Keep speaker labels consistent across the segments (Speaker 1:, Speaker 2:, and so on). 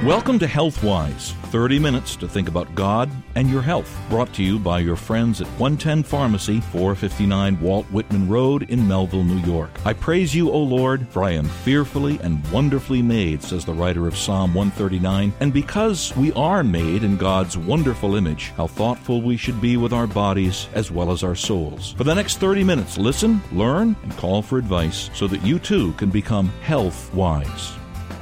Speaker 1: Welcome to HealthWise, 30 minutes to think about God and your health. Brought to you by your friends at 110 Pharmacy, 459 Walt Whitman Road in Melville, New York. I praise you, O Lord, for I am fearfully and wonderfully made, says the writer of Psalm 139. And because we are made in God's wonderful image, how thoughtful we should be with our bodies as well as our souls. For the next 30 minutes, listen, learn, and call for advice so that you too can become HealthWise.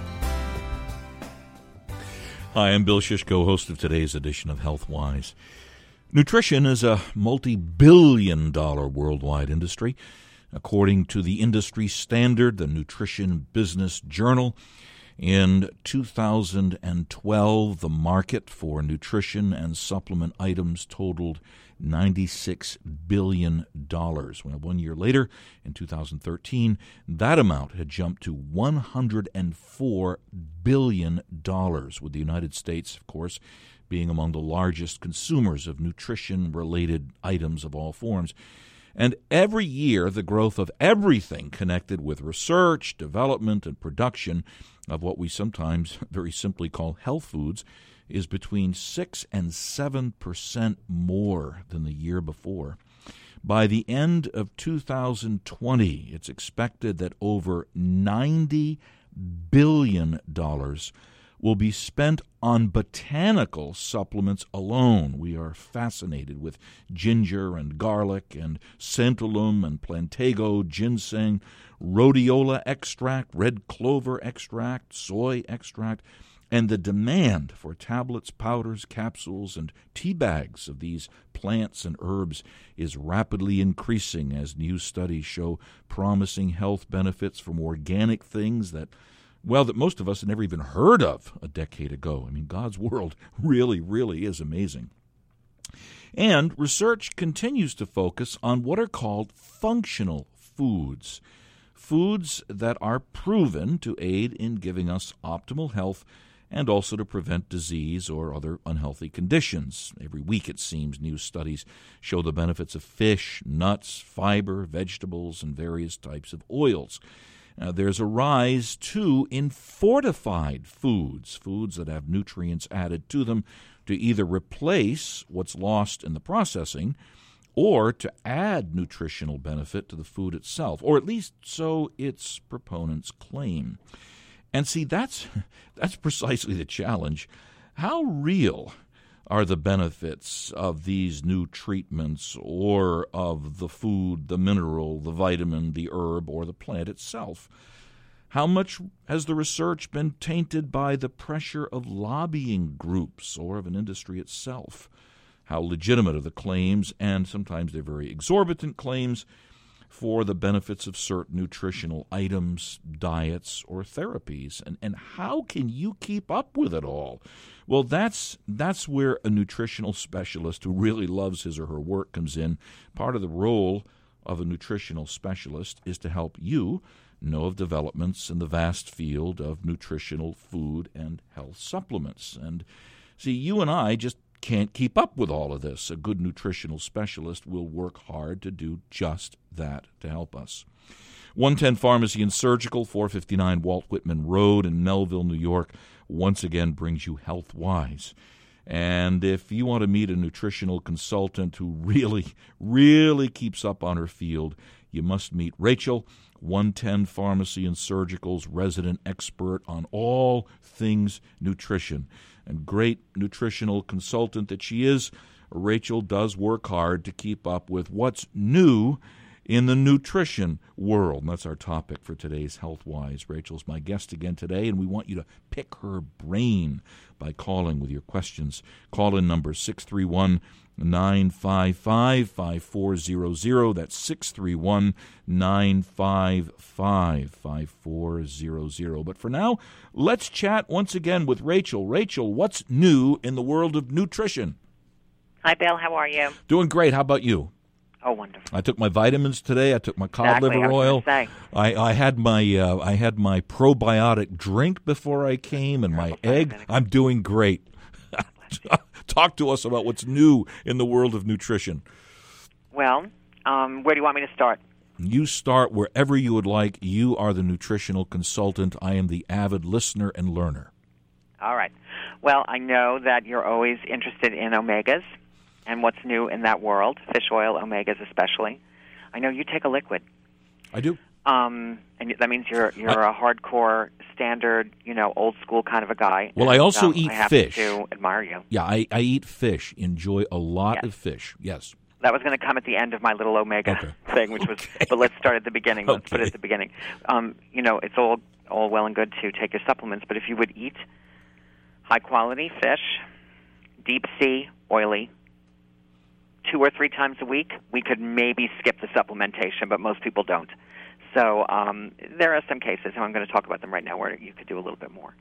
Speaker 1: Hi, I'm Bill Shishko, host of today's edition of HealthWise. Nutrition is a multi-billion-dollar worldwide industry. According to the industry standard, the Nutrition Business Journal, in 2012, the market for nutrition and supplement items totaled $96 billion. Well, 1 year later, in 2013, that amount had jumped to $104 billion, with the United States, of course, being among the largest consumers of nutrition-related items of all forms. And every year, the growth of everything connected with research, development, and production of what we sometimes very simply call health foods is between 6 and 7% more than the year before. By the end of 2020, it's expected that over $90 billion will be spent on botanical supplements alone. We are fascinated with ginger and garlic and santalum and plantago, ginseng, rhodiola extract, red clover extract, soy extract, and the demand for tablets, powders, capsules, and tea bags of these plants and herbs is rapidly increasing as new studies show promising health benefits from organic things that most of us had never even heard of a decade ago. I mean, God's world really, really is amazing. And research continues to focus on what are called functional foods, foods that are proven to aid in giving us optimal health and also to prevent disease or other unhealthy conditions. Every week, it seems, new studies show the benefits of fish, nuts, fiber, vegetables, and various types of oils. There's a rise, too, in fortified foods, foods that have nutrients added to them to either replace what's lost in the processing or to add nutritional benefit to the food itself, or at least so its proponents claim. And see, that's precisely the challenge. How real are the benefits of these new treatments or of the food, the mineral, the vitamin, the herb, or the plant itself? How much has the research been tainted by the pressure of lobbying groups or of an industry itself? How legitimate are the claims, and sometimes they're very exorbitant claims, for the benefits of certain nutritional items, diets, or therapies? And how can you keep up with it all? Well, that's where a nutritional specialist who really loves his or her work comes in. Part of the role of a nutritional specialist is to help you know of developments in the vast field of nutritional food and health supplements. And see, you and I just can't keep up with all of this. A good nutritional specialist will work hard to do just that to help us. 110 Pharmacy and Surgical, 459 Walt Whitman Road in Melville, New York, once again brings you HealthWise. And if you want to meet a nutritional consultant who really, really keeps up on her field, you must meet Rachel, 110 Pharmacy and Surgical's resident expert on all things nutrition. And great nutritional consultant that she is, Rachel does work hard to keep up with what's new in the nutrition world. And that's our topic for today's HealthWise. Rachel's my guest again today, and we want you to pick her brain by calling with your questions. Call-in number 631-955-5400. That's 631-955-5400. But for now, let's chat once again with Rachel. Rachel, what's new in the world of nutrition?
Speaker 2: Hi, Bill. How are you?
Speaker 1: Doing great. How about you?
Speaker 2: Oh, wonderful.
Speaker 1: I took my vitamins today. I took my cod liver oil. I had my probiotic drink before I came, and my egg. I'm doing great. Talk to us about what's new in the world of nutrition.
Speaker 2: Well, where do you want me to start?
Speaker 1: You start wherever you would like. You are the nutritional consultant. I am the avid listener and learner.
Speaker 2: All right. Well, I know that you're always interested in omegas and what's new in that world, fish oil, omegas especially. I know you take a liquid.
Speaker 1: I do.
Speaker 2: And that means you're a hardcore, standard, old school kind of a guy.
Speaker 1: Well,
Speaker 2: and,
Speaker 1: I also eat
Speaker 2: I have
Speaker 1: fish.
Speaker 2: to admire you.
Speaker 1: Yeah, I eat fish. Enjoy a lot
Speaker 2: Yes.
Speaker 1: of fish. Yes.
Speaker 2: That was going to come at the end of my little omega thing, which was. But let's start at the beginning. Let's put it at the beginning. It's all well and good to take your supplements, but if you would eat high quality fish, deep sea, oily, 2 or 3 times a week, we could maybe skip the supplementation, but most people don't. So there are some cases, and I'm going to talk about them right now, where you could do a little bit more.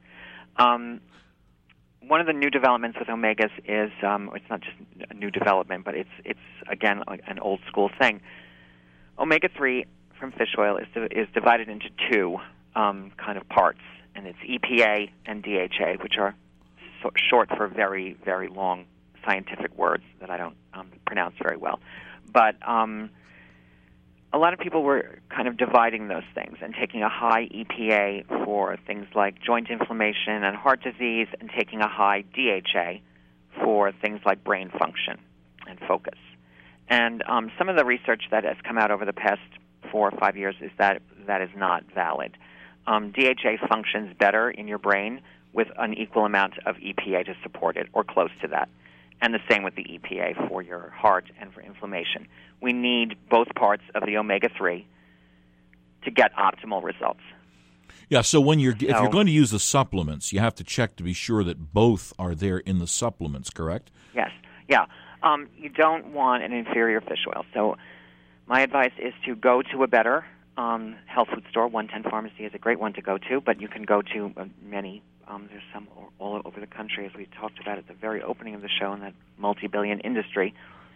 Speaker 2: One of the new developments with omegas is it's not just a new development, but it's again an old school thing. Omega-3 from fish oil is divided into 2 kind of parts, and it's EPA and DHA, which are short for very, very long scientific words that I don't pronounce very well. But a lot of people were kind of dividing those things and taking a high EPA for things like joint inflammation and heart disease, and taking a high DHA for things like brain function and focus. And some of the research that has come out over the past 4 or 5 years is that is not valid. DHA functions better in your brain with an equal amount of EPA to support it, or close to that. And the same with the EPA for your heart and for inflammation. We need both parts of the omega-3 to get optimal results.
Speaker 1: Yeah, so if you're going to use the supplements, you have to check to be sure that both are there in the supplements, correct?
Speaker 2: Yes, yeah. You don't want an inferior fish oil. So my advice is to go to a better health food store. 110 Pharmacy is a great one to go to, but you can go to many. There's some all over the country, as we talked about at the very opening of the show, in that multi-billion industry.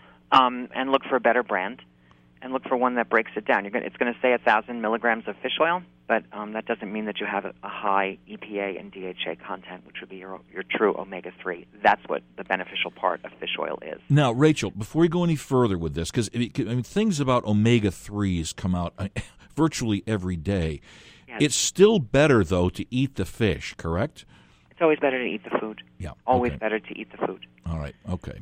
Speaker 2: And look for a better brand, and look for one that breaks it down. It's going to say 1,000 milligrams of fish oil, but that doesn't mean that you have a high EPA and DHA content, which would be your true omega-3. That's what the beneficial part of fish oil is.
Speaker 1: Now, Rachel, before we go any further with this, because things about omega-3s come out virtually every day. Yes. It's still better, though, to eat the fish, correct?
Speaker 2: It's always better to eat the food.
Speaker 1: Yeah.
Speaker 2: Always better to eat the food.
Speaker 1: All right. Okay.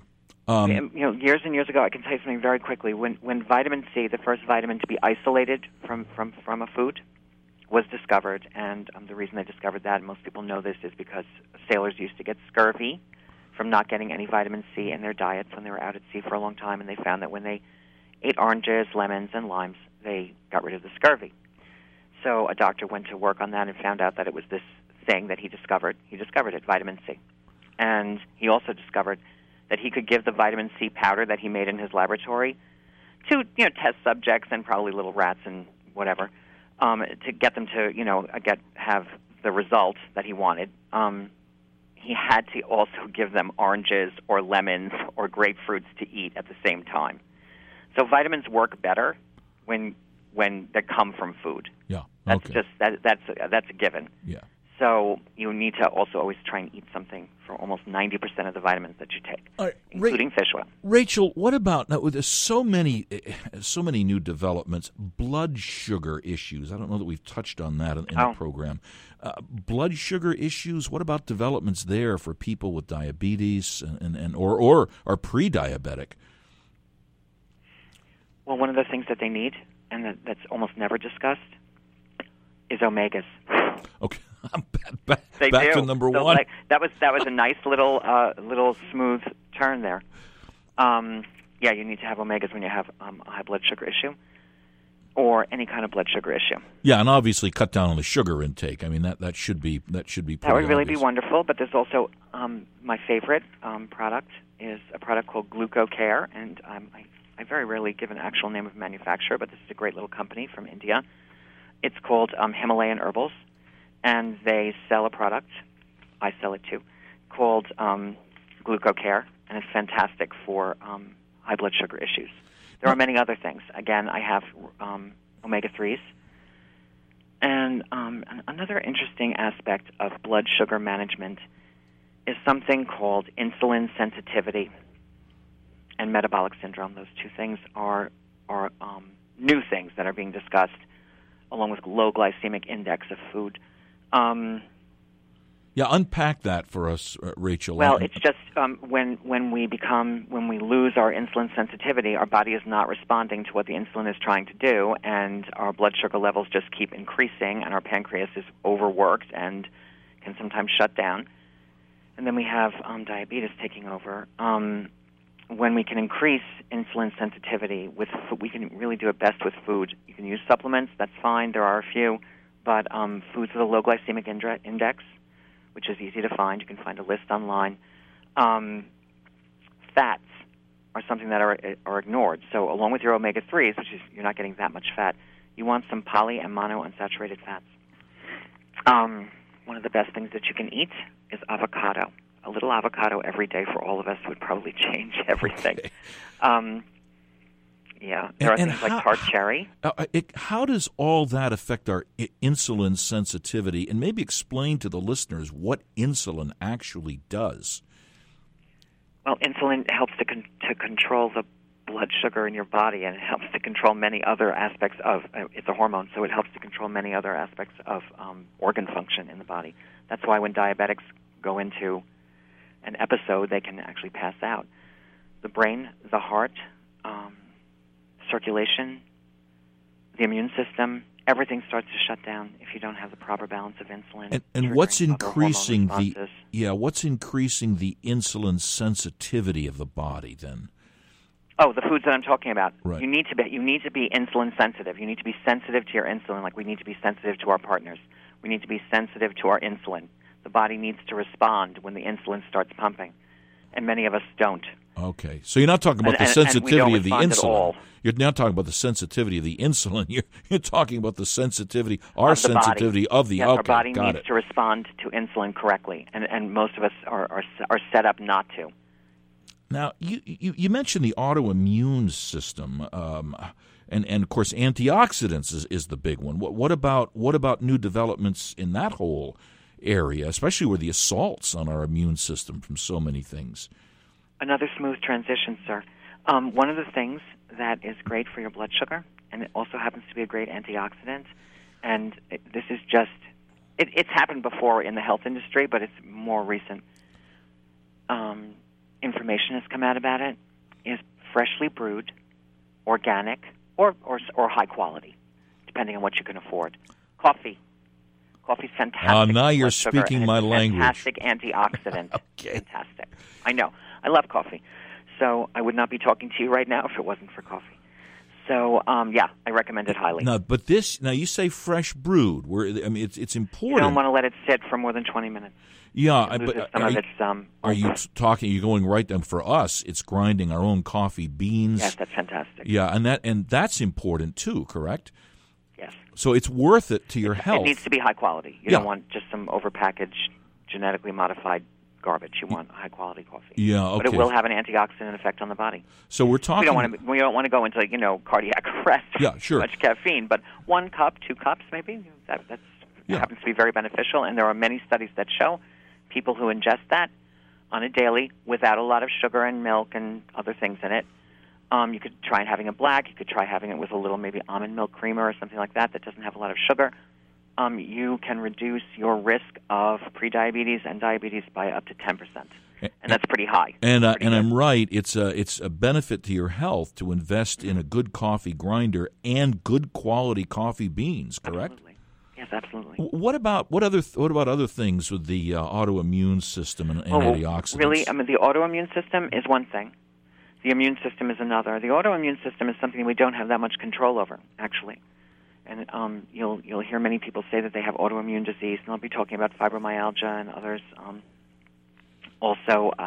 Speaker 2: Years and years ago, I can tell you something very quickly. When vitamin C, the first vitamin to be isolated from a food, was discovered, and the reason they discovered that, and most people know this, is because sailors used to get scurvy from not getting any vitamin C in their diets when they were out at sea for a long time, and they found that when they ate oranges, lemons, and limes, they got rid of the scurvy. So a doctor went to work on that and found out that it was this thing that he discovered. He discovered it, vitamin C. And he also discovered that he could give the vitamin C powder that he made in his laboratory to test subjects and probably little rats and whatever, to get them to have the result that he wanted. He had to also give them oranges or lemons or grapefruits to eat at the same time. So vitamins work better when they come from food.
Speaker 1: Yeah,
Speaker 2: okay. That's a given.
Speaker 1: Yeah.
Speaker 2: So you need to also always try and eat something for almost 90% of the vitamins that you take, including fish oil.
Speaker 1: Rachel, what about now? There's so many new developments. Blood sugar issues. I don't know that we've touched on that in the program. Blood sugar issues. What about developments there for people with diabetes or are pre-diabetic?
Speaker 2: Well, one of the things that they need, and that's almost never discussed, is omegas.
Speaker 1: Okay, back to number one.
Speaker 2: That was a nice little smooth turn there. Yeah, you need to have omegas when you have a high blood sugar issue or any kind of blood sugar issue.
Speaker 1: Yeah, and obviously cut down on the sugar intake. I mean that should be pretty
Speaker 2: That would really
Speaker 1: obvious.
Speaker 2: be wonderful. But there's also my favorite product is a product called GlucoCare, and I very rarely give an actual name of manufacturer, but this is a great little company from India. It's called Himalayan Herbals, and they sell a product, I sell it too, called GlucoCare, and it's fantastic for high blood sugar issues. There are many other things. Again, I have omega-3s. And another interesting aspect of blood sugar management is something called insulin sensitivity and metabolic syndrome. Those two things are new things that are being discussed, along with low glycemic index of food.
Speaker 1: Yeah, unpack that for us, Rachel.
Speaker 2: Well, it's just when we lose our insulin sensitivity, our body is not responding to what the insulin is trying to do, and our blood sugar levels just keep increasing, and our pancreas is overworked and can sometimes shut down. And then we have diabetes taking over. When we can increase insulin sensitivity with food, we can really do it best with food. You can use supplements, that's fine. There are a few, but foods with a low glycemic index, which is easy to find. You can find a list online. Fats are something that are ignored. So along with your omega-3s, which is you're not getting that much fat, you want some poly and monounsaturated fats. One of the best things that you can eat is avocado. A little avocado every day for all of us would probably change everything. Okay. There are things like tart cherry.
Speaker 1: How does all that affect our insulin sensitivity? And maybe explain to the listeners what insulin actually does.
Speaker 2: Well, insulin helps to control the blood sugar in your body, and it helps to control many other aspects of it's a hormone, so it helps to control many other aspects of organ function in the body. That's why when diabetics go into an episode, they can actually pass out. The brain, the heart, circulation, the immune system, everything starts to shut down if you don't have the proper balance of insulin.
Speaker 1: And what's increasing what's increasing the insulin sensitivity of the body then?
Speaker 2: Oh, the foods that I'm talking about.
Speaker 1: Right.
Speaker 2: You need to be insulin sensitive. You need to be sensitive to your insulin, like we need to be sensitive to our partners. We need to be sensitive to our insulin. The body needs to respond when the insulin starts pumping, and many of us don't.
Speaker 1: Okay, so you're not talking about the sensitivity of the insulin.
Speaker 2: At all.
Speaker 1: You're not talking about the sensitivity of the insulin. You're talking about the sensitivity, our sensitivity of the.
Speaker 2: Yes,
Speaker 1: okay,
Speaker 2: our body
Speaker 1: got
Speaker 2: needs
Speaker 1: it.
Speaker 2: to respond to insulin correctly, and most of us are set up not to.
Speaker 1: Now, you mentioned the autoimmune system, and of course antioxidants is the big one. What about new developments in that whole area, especially with the assaults on our immune system from so many things?
Speaker 2: Another smooth transition, sir. One of the things that is great for your blood sugar, and it also happens to be a great antioxidant, and this is just, it's happened before in the health industry, but it's more recent. Information has come out about it, is freshly brewed, organic, or high quality, depending on what you can afford. Coffee. Coffee's fantastic.
Speaker 1: Now you're speaking my language.
Speaker 2: Fantastic antioxidant.
Speaker 1: Okay.
Speaker 2: Fantastic. I know. I love coffee. So I would not be talking to you right now if it wasn't for coffee. So, I recommend it highly.
Speaker 1: Now you say fresh brewed. It's important.
Speaker 2: You don't want to let it sit for more than 20 minutes.
Speaker 1: Yeah,
Speaker 2: but
Speaker 1: are you talking? You're going right then for us. It's grinding our own coffee beans.
Speaker 2: Yes, that's fantastic.
Speaker 1: Yeah, and that's important too. Correct.
Speaker 2: Yes.
Speaker 1: So it's worth it to your health.
Speaker 2: It needs to be high quality. You don't want just some overpackaged, genetically modified garbage. You want high quality coffee.
Speaker 1: Yeah, okay.
Speaker 2: But it will have an antioxidant effect on the body.
Speaker 1: So we're talking.
Speaker 2: We don't want to go into cardiac arrest.
Speaker 1: Yeah, sure.
Speaker 2: Too much caffeine, but 1 cup, 2 cups, maybe that happens to be very beneficial. And there are many studies that show people who ingest that on a daily without a lot of sugar and milk and other things in it. You could try having it black. You could try having it with a little maybe almond milk creamer or something like that doesn't have a lot of sugar. You can reduce your risk of prediabetes and diabetes by up to 10%, and that's pretty high.
Speaker 1: And I'm right. It's a benefit to your health to invest in a good coffee grinder and good quality coffee beans. Correct?
Speaker 2: Absolutely. Yes, absolutely.
Speaker 1: What about other things with the autoimmune system and antioxidants?
Speaker 2: Really, the autoimmune system is one thing. The immune system is another. The autoimmune system is something we don't have that much control over, actually. And you'll hear many people say that they have autoimmune disease, and they'll be talking about fibromyalgia and others. Also,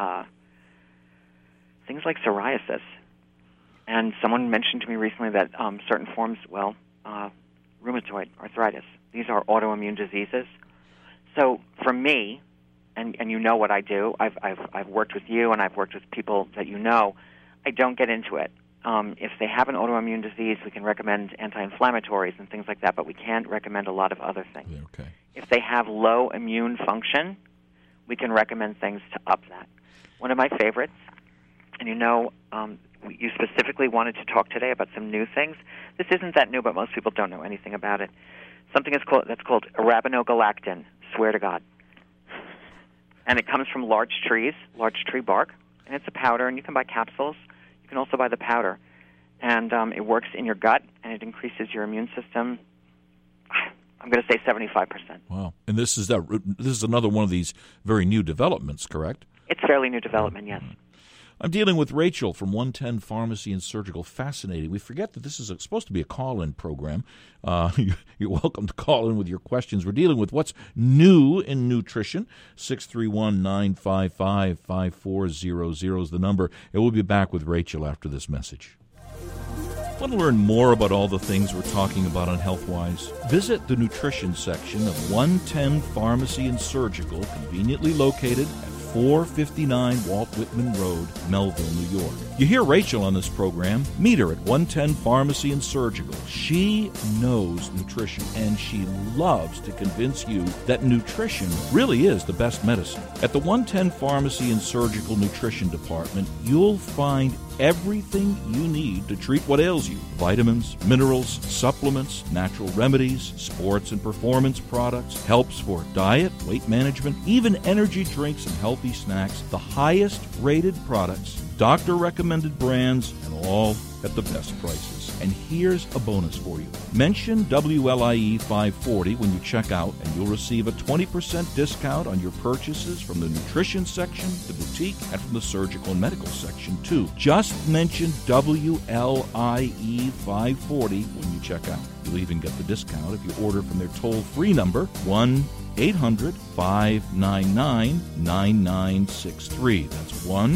Speaker 2: things like psoriasis. And someone mentioned to me recently that certain forms, rheumatoid arthritis. These are autoimmune diseases. So for me, and you know what I do, I've worked with you and I've worked with people that you know. I don't get into it. If they have an autoimmune disease, we can recommend anti-inflammatories and things like that, but we can't recommend a lot of other things.
Speaker 1: Okay.
Speaker 2: If they have low immune function, we can recommend things to up that. One of my favorites, and you specifically wanted to talk today about some new things. This isn't that new, but most people don't know anything about it. Something that's called arabinogalactin. Swear to God. And it comes from large trees, large tree bark, and it's a powder, and you can buy capsules. You can also buy the powder. And it works in your gut, and it increases your immune system, I'm going to say 75%.
Speaker 1: Wow. And this is another one of these very new developments, correct?
Speaker 2: It's fairly new development, yes.
Speaker 1: I'm dealing with Rachel from 110 Pharmacy and Surgical. Fascinating. We forget that this is supposed to be a call-in program. You're welcome to call in with your questions. We're dealing with what's new in nutrition. 631-955-5400 is the number. And we'll be back with Rachel after this message. Want to learn more about all the things we're talking about on HealthWise? Visit the nutrition section of 110 Pharmacy and Surgical, conveniently located at 459 Walt Whitman Road, Melville, New York. You hear Rachel on this program. Meet her at 110 Pharmacy and Surgical. She knows nutrition, and she loves to convince you that nutrition really is the best medicine. At the 110 Pharmacy and Surgical Nutrition Department, you'll find everything you need to treat what ails you. Vitamins, minerals, supplements, natural remedies, sports and performance products, helps for diet, weight management, even energy drinks and healthy snacks, the highest rated products, doctor-recommended brands, and all at the best prices. And here's a bonus for you. Mention WLIE 540 when you check out, and you'll receive a 20% discount on your purchases from the nutrition section, the boutique, and from the surgical and medical section, too. Just mention WLIE 540 when you check out. You'll even get the discount if you order from their toll-free number, 1-800-599-9963. That's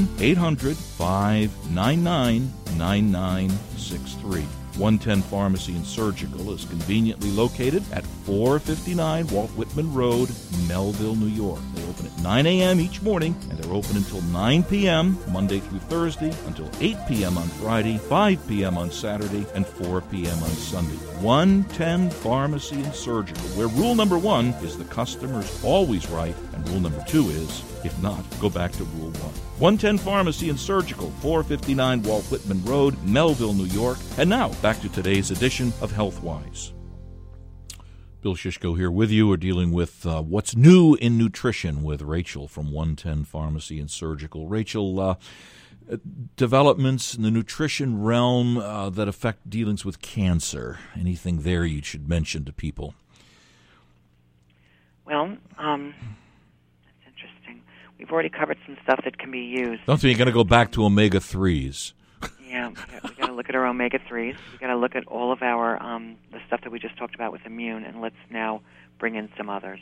Speaker 1: 1-800-599-9963. 110 Pharmacy and Surgical is conveniently located at 459 Walt Whitman Road, Melville, New York. They open at 9 a.m. each morning, and they're open until 9 p.m. Monday through Thursday, until 8 p.m. on Friday, 5 p.m. on Saturday, and 4 p.m. on Sunday. 110 Pharmacy and Surgical, where rule number 1 is the customer's always right, and rule number 2 is, if not, go back to rule 1. 110 Pharmacy and Surgical, 459 Walt Whitman Road, Melville, New York. And now, back to today's edition of HealthWise. Bill Shishko here with you. We're dealing with what's new in nutrition with Rachel from 110 Pharmacy and Surgical. Rachel, developments in the nutrition realm that affect dealings with cancer. Anything there you should mention to people?
Speaker 2: Well, that's interesting. We've already covered some stuff that can be used.
Speaker 1: Don't think you're going to go back to omega-3s.
Speaker 2: Yeah, we got to look at our omega-3s. We got to look at all of our the stuff that we just talked about with immune, and let's now bring in some others.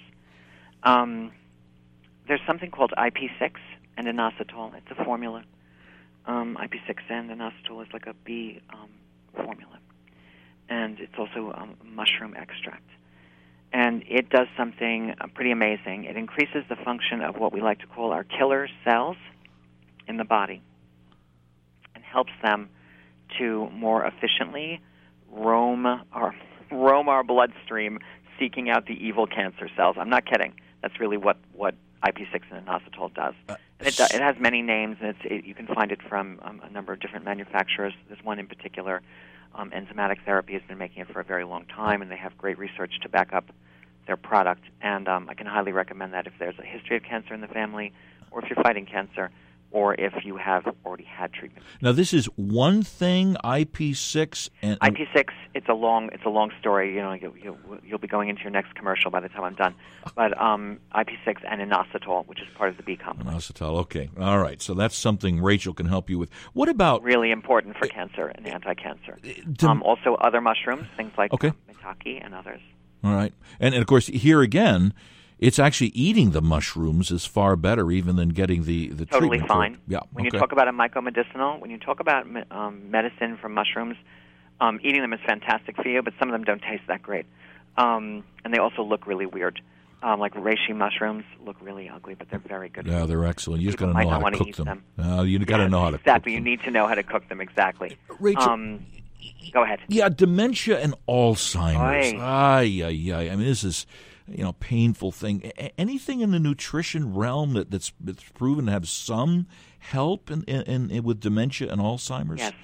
Speaker 2: There's something called IP6 and inositol. It's a formula. IP6 and inositol is like a B formula, and it's also mushroom extract. And it does something pretty amazing. It increases the function of what we like to call our killer cells in the body, and helps them to more efficiently roam our bloodstream, seeking out the evil cancer cells. I'm not kidding. That's really what IP6 and inositol does. It has many names, and you can find it from a number of different manufacturers. There's one in particular. Enzymatic Therapy has been making it for a very long time, and they have great research to back up their product. And I can highly recommend that if there's a history of cancer in the family, or if you're fighting cancer, or if you have already had treatment.
Speaker 1: Now, this is one thing, IP6 and
Speaker 2: IP6. It's a long story. You know, you'll be going into your next commercial by the time I'm done. But IP6 and inositol, which is part of the B complex.
Speaker 1: Inositol. Okay, all right. So that's something Rachel can help you with. What about
Speaker 2: really important for cancer and anti-cancer? Also, other mushrooms, things like maitake and others.
Speaker 1: All right, and of course here again, it's actually eating the mushrooms is far better even than getting the
Speaker 2: totally
Speaker 1: treatment.
Speaker 2: Fine.
Speaker 1: Yeah.
Speaker 2: When you talk about a mycomedicinal, when you talk about medicine from mushrooms, eating them is fantastic for you, but some of them don't taste that great, and they also look really weird. Like reishi mushrooms look really ugly, but they're very good.
Speaker 1: Yeah, they're excellent. You just got to know how to cook them. You got to know how to cook them.
Speaker 2: Exactly. You need to know how to cook them exactly.
Speaker 1: Rachel,
Speaker 2: go ahead.
Speaker 1: Yeah, dementia and Alzheimer's. I mean, this is painful thing. Anything in the nutrition realm that's proven to have some help in with dementia and Alzheimer's?
Speaker 2: Yes.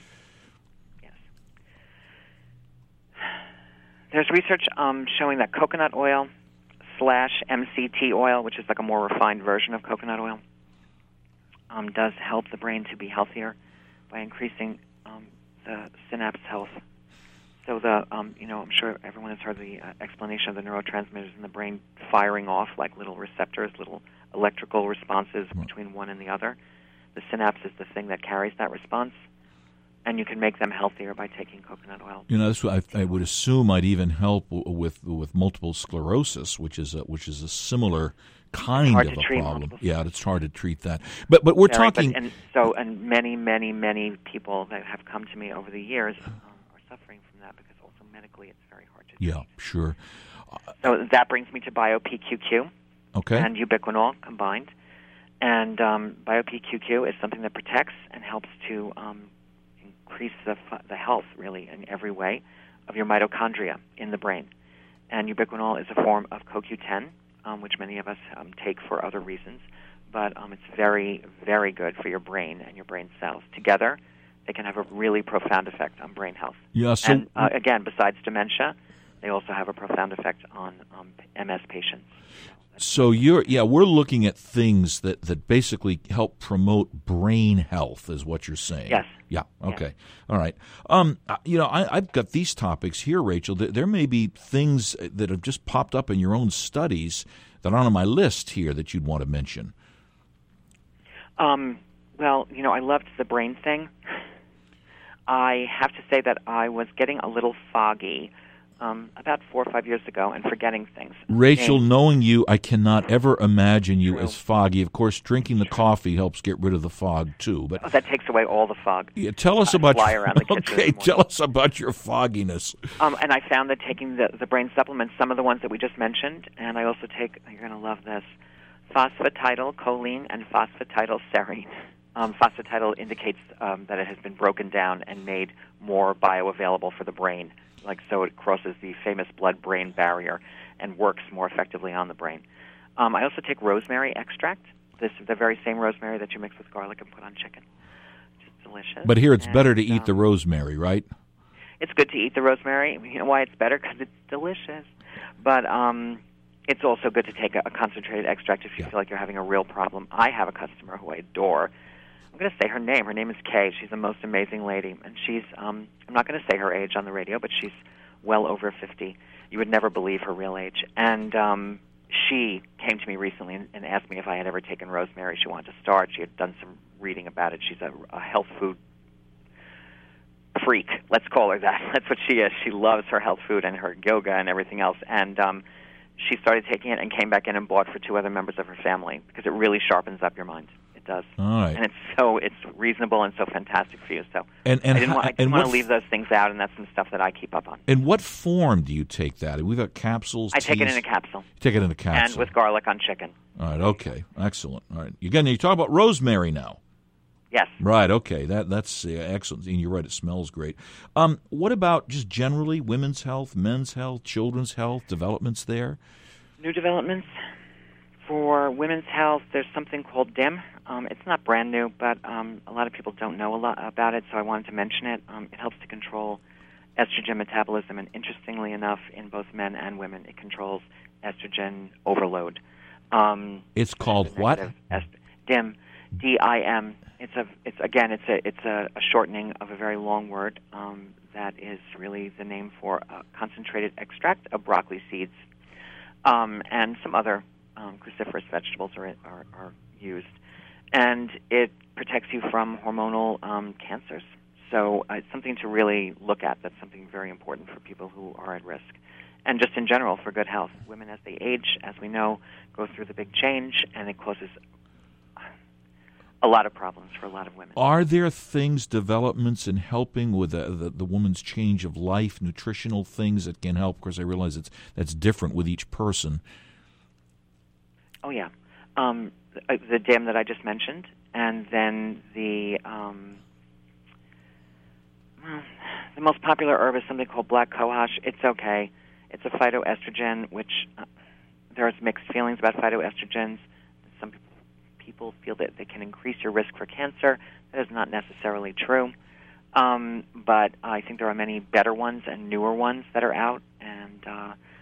Speaker 2: There's research showing that coconut oil / MCT oil, which is like a more refined version of coconut oil, does help the brain to be healthier by increasing the synapse health. So I'm sure everyone has heard the explanation of the neurotransmitters in the brain firing off like little receptors, little electrical responses between one and the other. The synapse is the thing that carries that response, and you can make them healthier by taking coconut oil.
Speaker 1: That's what I would assume might even help with multiple sclerosis, which is a similar kind of a problem. Yeah, it's hard to treat that. But we're talking.
Speaker 2: And many people that have come to me over the years are suffering from that because also medically it's very hard to treat.
Speaker 1: Yeah, sure.
Speaker 2: So that brings me to BioPQQ.
Speaker 1: Okay.
Speaker 2: And ubiquinol combined. And BioPQQ is something that protects and helps to increase the health, really, in every way, of your mitochondria in the brain. And ubiquinol is a form of CoQ10, which many of us take for other reasons. But it's very, very good for your brain and your brain cells. Together, they can have a really profound effect on brain health.
Speaker 1: Yeah, so
Speaker 2: and again, besides dementia, they also have a profound effect on MS patients.
Speaker 1: So we're looking at things that basically help promote brain health, is what you're saying.
Speaker 2: Yes.
Speaker 1: Yeah. Okay. All right. I've got these topics here, Rachel. There may be things that have just popped up in your own studies that aren't on my list here that you'd want to mention.
Speaker 2: Well, I loved the brain thing. I have to say that I was getting a little foggy about 4 or 5 years ago and forgetting things.
Speaker 1: Rachel, knowing you, I cannot ever imagine you as foggy. Of course, drinking the coffee helps get rid of the fog too. But
Speaker 2: that takes away all the fog.
Speaker 1: Yeah, tell us about
Speaker 2: tell
Speaker 1: us about your fogginess.
Speaker 2: And I found that taking the brain supplements, some of the ones that we just mentioned, and I also take, you're going to love this, phosphatidylcholine and phosphatidylserine. Phosphatidyl indicates that it has been broken down and made more bioavailable for the brain. So it crosses the famous blood-brain barrier and works more effectively on the brain. I also take rosemary extract. This is the very same rosemary that you mix with garlic and put on chicken. Just delicious.
Speaker 1: But here it's better to eat the rosemary, right?
Speaker 2: It's good to eat the rosemary. You know why it's better? Because it's delicious. But it's also good to take a concentrated extract if you feel like you're having a real problem. I have a customer who I adore. I'm going to say her name. Her name is Kay. She's the most amazing lady. And she's, I'm not going to say her age on the radio, but she's well over 50. You would never believe her real age. And she came to me recently and asked me if I had ever taken rosemary. She wanted to start. She had done some reading about it. She's a health food freak. Let's call her that. That's what she is. She loves her health food and her yoga and everything else. And she started taking it and came back in and bought for 2 other members of her family because it really sharpens up your mind. It does.
Speaker 1: All right.
Speaker 2: And it's reasonable and so fantastic for you. So
Speaker 1: I didn't
Speaker 2: want to leave those things out, and that's some stuff that I keep up on.
Speaker 1: In what form do you take that? We've got capsules,
Speaker 2: I take it in a capsule.
Speaker 1: You take it in a capsule.
Speaker 2: And with garlic on chicken.
Speaker 1: All right, okay. Excellent. All right. Again, you talk about rosemary now.
Speaker 2: Yes.
Speaker 1: Right, okay. That's excellent. And you're right, it smells great. What about just generally women's health, men's health, children's health, developments there?
Speaker 2: New developments? For women's health, there's something called DIM. It's not brand new, but a lot of people don't know a lot about it, so I wanted to mention it. It helps to control estrogen metabolism, and interestingly enough, in both men and women, it controls estrogen overload.
Speaker 1: It's called what?
Speaker 2: DIM, D-I-M. It's a shortening of a very long word that is really the name for a concentrated extract of broccoli seeds, and some other cruciferous vegetables are used. And it protects you from hormonal cancers. So it's something to really look at. That's something very important for people who are at risk. And just in general, for good health. Women, as they age, as we know, go through the big change, and it causes a lot of problems for a lot of women.
Speaker 1: Are there developments in helping with the woman's change of life, nutritional things that can help? Of course, I realize that's different with each person.
Speaker 2: Oh, yeah. The DIM that I just mentioned, and then the most popular herb is something called black cohosh. It's okay. It's a phytoestrogen, which there's mixed feelings about phytoestrogens. Some people feel that they can increase your risk for cancer. That is not necessarily true. But I think there are many better ones and newer ones that are out, and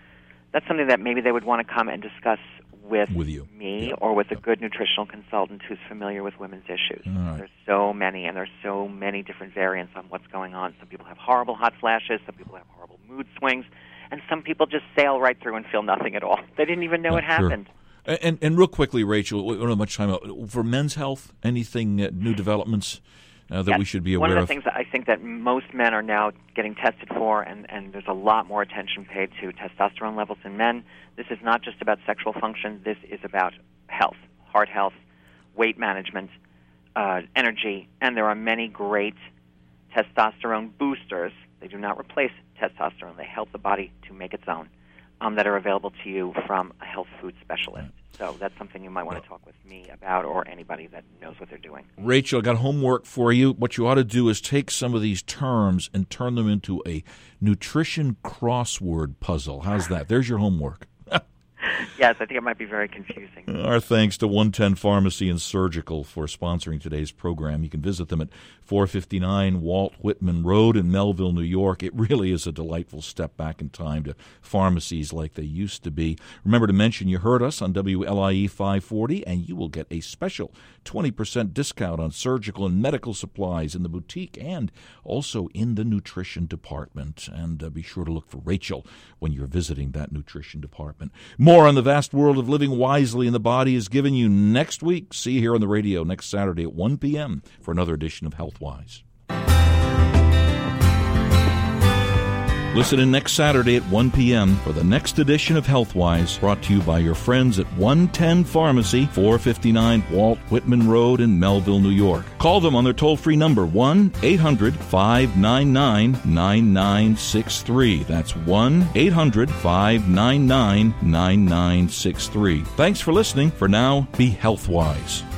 Speaker 2: that's something that maybe they would want to come and discuss with
Speaker 1: you.
Speaker 2: Me or with a good nutritional consultant who's familiar with women's issues.
Speaker 1: Right.
Speaker 2: There's so many, and there's so many different variants on what's going on. Some people have horrible hot flashes, some people have horrible mood swings, and some people just sail right through and feel nothing at all. They didn't even know it happened.
Speaker 1: Sure. And real quickly, Rachel, we don't have much time. For men's health, anything, new developments that we should be aware of?
Speaker 2: One of the things that I think that most men are now getting tested for, and there's a lot more attention paid to testosterone levels in men. This is not just about sexual function. This is about health, heart health, weight management, energy, and there are many great testosterone boosters. They do not replace testosterone. They help the body to make its own, that are available to you from a health food specialist. So that's something you might want to talk with me about, or anybody that knows what they're doing.
Speaker 1: Rachel, I got homework for you. What you ought to do is take some of these terms and turn them into a nutrition crossword puzzle. How's that? There's your homework.
Speaker 2: Yes, I think it might be very confusing.
Speaker 1: Our thanks to 110 Pharmacy and Surgical for sponsoring today's program. You can visit them at 459 Walt Whitman Road in Melville, New York. It really is a delightful step back in time to pharmacies like they used to be. Remember to mention you heard us on WLIE 540, and you will get a special 20% discount on surgical and medical supplies in the boutique and also in the nutrition department. And be sure to look for Rachel when you're visiting that nutrition department. More on the vast world of living wisely in the body is given you next week. See you here on the radio next Saturday at 1 p.m. for another edition of HealthWise. Listen in next Saturday at 1 p.m. for the next edition of HealthWise, brought to you by your friends at 110 Pharmacy, 459 Walt Whitman Road in Melville, New York. Call them on their toll-free number, 1-800-599-9963. That's 1-800-599-9963. Thanks for listening. For now, be HealthWise.